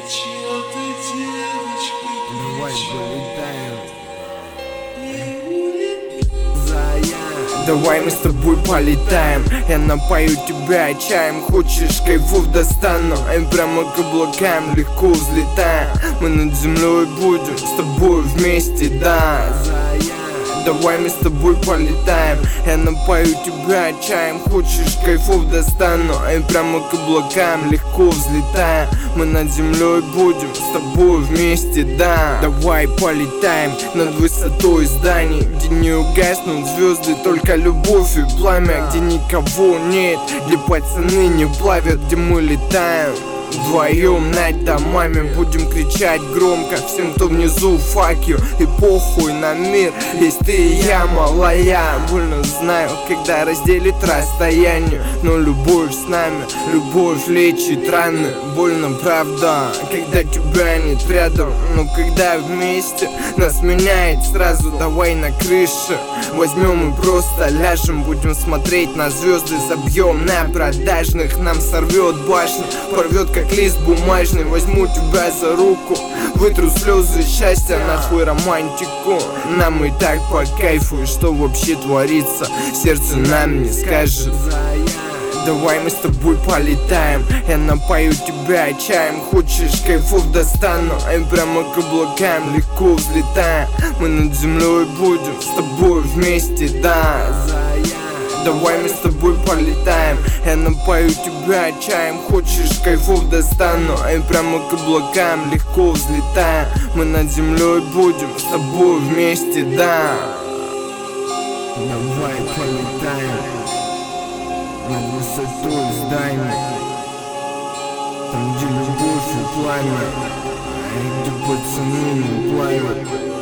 чья-то девочка кричит. Давай мы с тобой полетаем, я напою тебя чаем. Хочешь кайфов достану, и прямо к облакам легко взлетаем. Мы над землей будем с тобой вместе, да. Давай мы с тобой полетаем, я напою тебя чаем. Хочешь кайфов достану, и прямо к облакам легко взлетаем. Мы над землей будем с тобой вместе, да. Давай полетаем над высотой зданий, где не угаснут звезды, только любовь и пламя. Где никого нет, где пацаны не плавят, где мы летаем вдвоем над домами. Будем кричать громко всем, кто внизу, fuck you. И похуй на мир, есть ты и я, малая. Больно знаю, когда разделит расстояние, но любовь с нами, любовь лечит раны. Больно, правда, когда тебя нет рядом, но когда вместе нас меняет сразу. Давай на крыше возьмем и просто ляжем. Будем смотреть на звезды, забьем на продажных. Нам сорвет башню, порвет как лист бумажный. Возьму тебя за руку, вытру слезы счастья, нахуй романтику. Нам и так по кайфу, и что вообще творится, сердце нам не скажет. Давай мы с тобой полетаем, я напою тебя чаем. Хочешь кайфов достану, и прямо к облакам легко взлетаем. Мы над землей будем с тобой вместе, да. Давай мы с тобой полетаем, я напою тебя чаем. Хочешь кайфов достану, и прямо к облакам легко взлетаем. Мы над землей будем с тобой вместе, да. Давай полетаем над высотой зданий, там где любовь и пламя, и где пацаны не плавят.